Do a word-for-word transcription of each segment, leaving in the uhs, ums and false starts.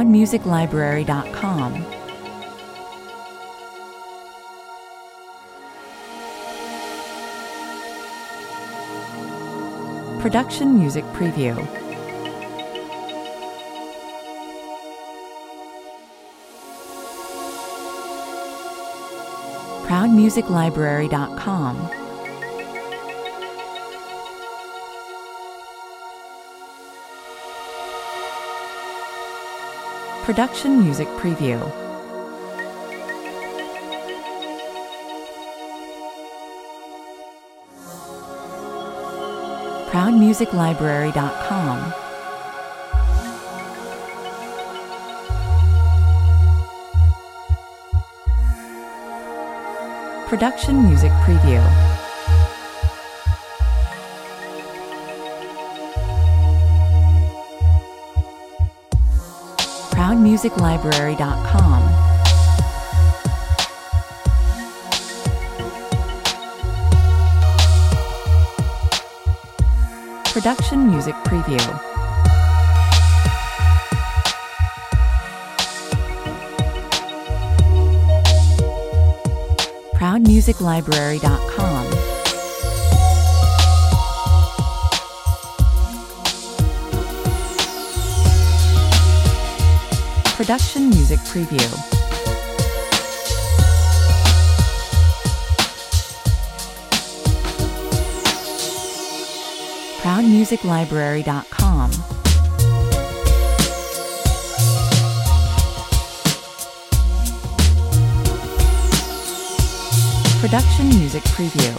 proud music library dot com. Production Music Preview. proud music library dot com. Production Music Preview. proud music library dot com. Production Music Preview. proud music library dot com. Production Music Preview. proud music library dot com. Production Music Preview. proud music library dot com. Production Music Preview.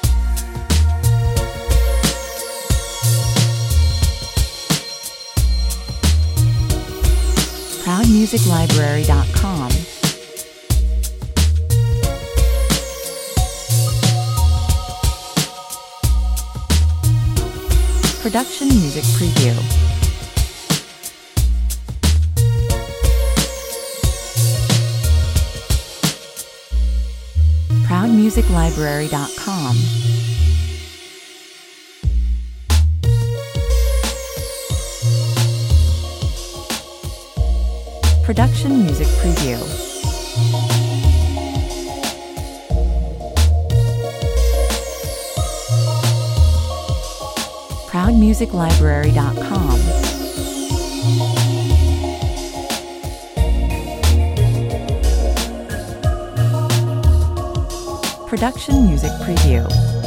proud music library dot com. Production Music Preview. proud music library dot com. Production Music Preview. proud music library dot com. Production Music Preview.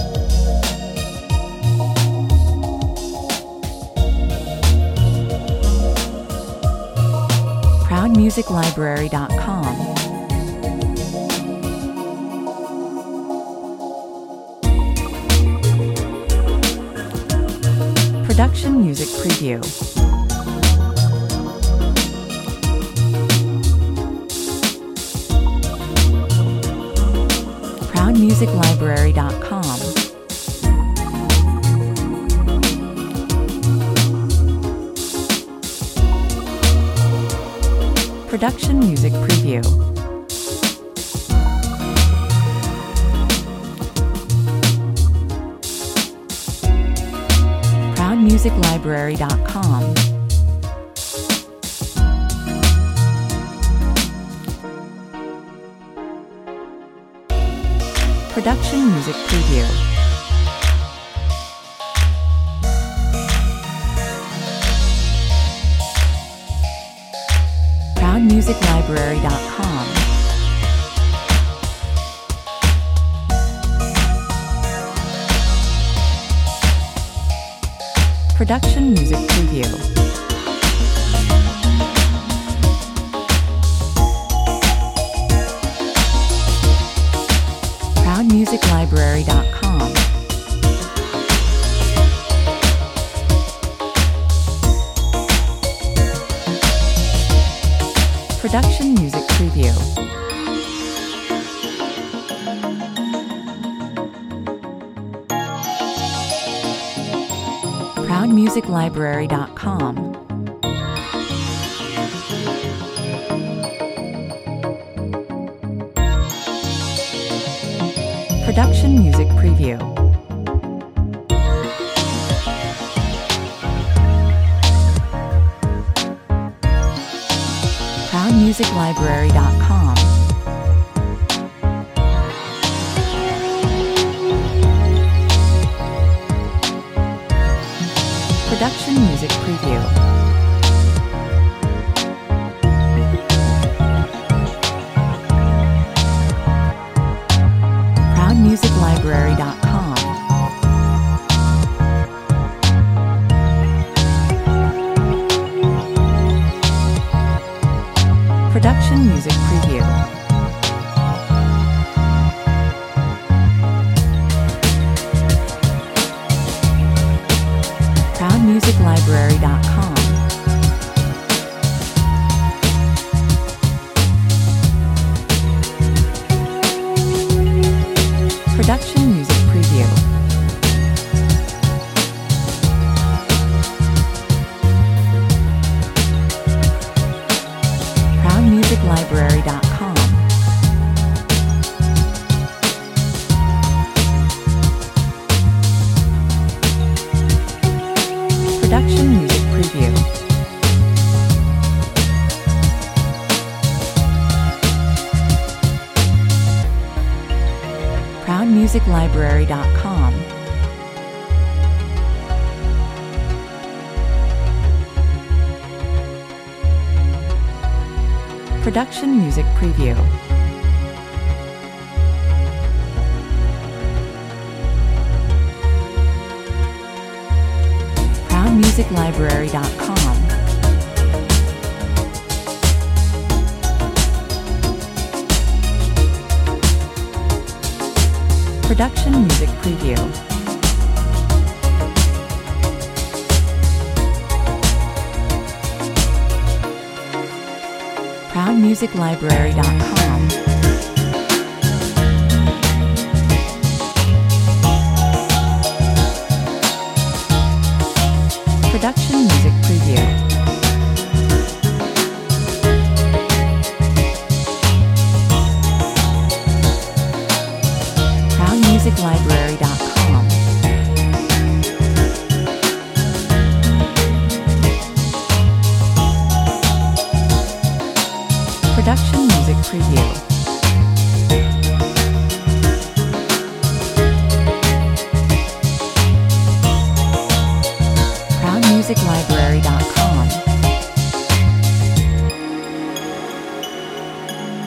proud music library dot com. Production Music Preview. proud music library dot com. Production Music Preview. proud music library dot com. Production Music Preview. proud music library dot com. Production Music Preview. proud music library dot com. Production Music Preview. proud music library dot com. Production Music Preview. music library dot com. Production Music Preview. proud music library dot com. Production Music Preview. proud music library dot com. Production Music Preview. proud music library dot com. Production Music Preview. proud music library dot com. Production Music Preview. proud music library dot com. Production Music Preview. proud music library dot com. Production Music Preview. proud music library dot com. Production Music Preview. proud music library dot com.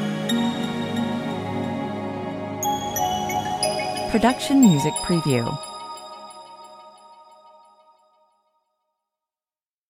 Production Music Preview.